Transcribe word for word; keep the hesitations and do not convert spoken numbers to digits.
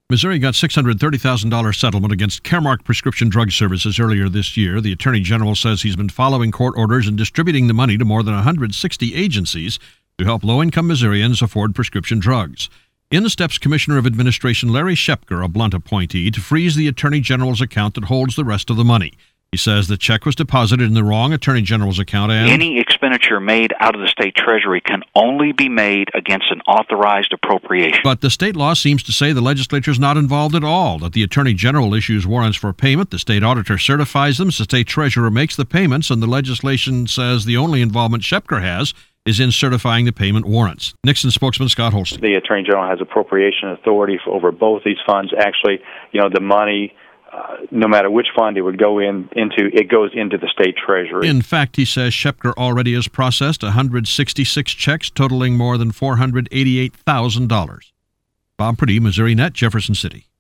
Missouri got six hundred thirty thousand dollars settlement against Caremark Prescription Drug Services earlier this year. The Attorney General says he's been following court orders and distributing the money to more than one hundred sixty agencies to help low-income Missourians afford prescription drugs. In steps Commissioner of Administration Larry Shepker, a Blunt appointee, to freeze the Attorney General's account that holds the rest of the money. He says the check was deposited in the wrong Attorney General's account and any expenditure made out of the state treasury can only be made against an authorized appropriation. But the state law seems to say the legislature is not involved at all, that the Attorney General issues warrants for payment, the state auditor certifies them, the state treasurer makes the payments, and the legislation says the only involvement Shepker has is in certifying the payment warrants. Nixon spokesman Scott Holstein. The Attorney General has appropriation authority for over both these funds. Actually, you know, the money, Uh, no matter which fund it would go in into, it goes into the state treasury. In fact, he says Shepker already has processed one hundred sixty-six checks totaling more than four hundred eighty-eight thousand dollars. Bob Priddy, Missouri Net, Jefferson City.